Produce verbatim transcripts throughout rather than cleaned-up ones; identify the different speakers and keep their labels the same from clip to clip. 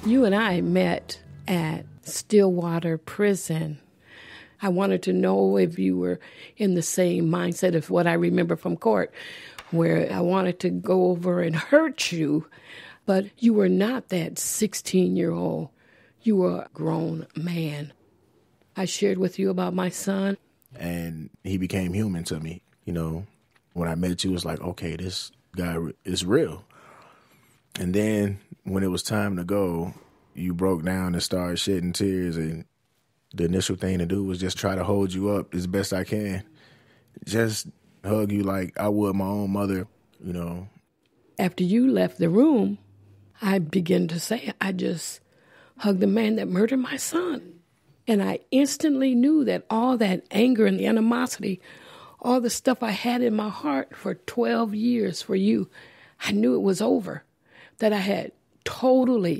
Speaker 1: You and I met at Stillwater Prison. I wanted to know if you were in the same mindset of what I remember from court, where I wanted to go over and hurt you, but you were not that sixteen-year-old. You were a grown man. I shared with you about my son.
Speaker 2: And he became human to me. You know, when I met you, it was like, okay, this guy is real. And then when it was time to go, you broke down and started shedding tears. And the initial thing to do was just try to hold you up as best I can. Just hug you like I would my own mother, you know.
Speaker 1: After you left the room, I began to say, I just hugged the man that murdered my son. And I instantly knew that all that anger and the animosity, all the stuff I had in my heart for twelve years for you, I knew it was over, that I had totally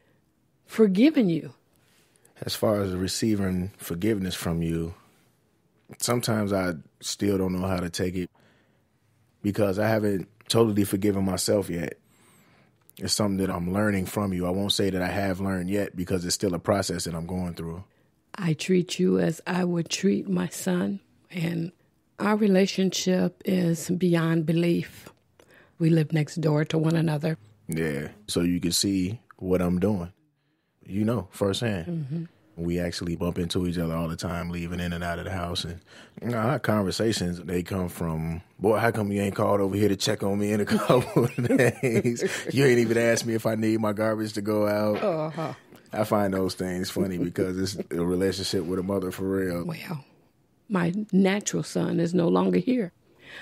Speaker 1: forgiven you.
Speaker 2: As far as receiving forgiveness from you, sometimes I still don't know how to take it because I haven't totally forgiven myself yet. It's something that I'm learning from you. I won't say that I have learned yet because it's still a process that I'm going through.
Speaker 1: I treat you as I would treat my son, and our relationship is beyond belief. We live next door to one another.
Speaker 2: Yeah, so you can see what I'm doing. You know, firsthand.
Speaker 1: Mm-hmm.
Speaker 2: We actually bump into each other all the time, leaving in and out of the house. And you know, our conversations, they come from, boy, how come you ain't called over here to check on me in a couple of days? You ain't even asked me if I need my garbage to go out.
Speaker 1: Uh-huh.
Speaker 2: I find those things funny because it's a relationship with a mother for real.
Speaker 1: Well, my natural son is no longer here.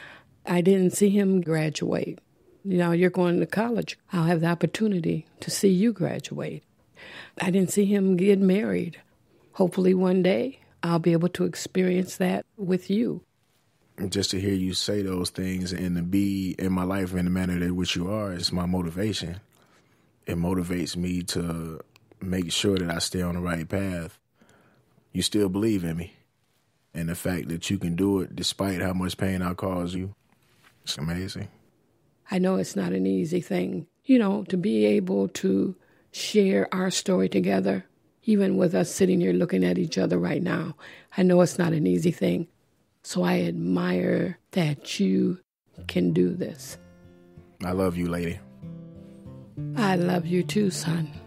Speaker 1: I didn't see him graduate. You know, you're going to college. I'll have the opportunity to see you graduate. I didn't see him get married. Hopefully one day I'll be able to experience that with you.
Speaker 2: Just to hear you say those things and to be in my life in the manner in which you are is my motivation. It motivates me to make sure that I stay on the right path. You still believe in me. And the fact that you can do it despite how much pain I cause you, it's amazing.
Speaker 1: I know it's not an easy thing, you know, to be able to share our story together, even with us sitting here looking at each other right now. I know it's not an easy thing. So I admire that you can do this.
Speaker 2: I love you, lady.
Speaker 1: I love you too, son.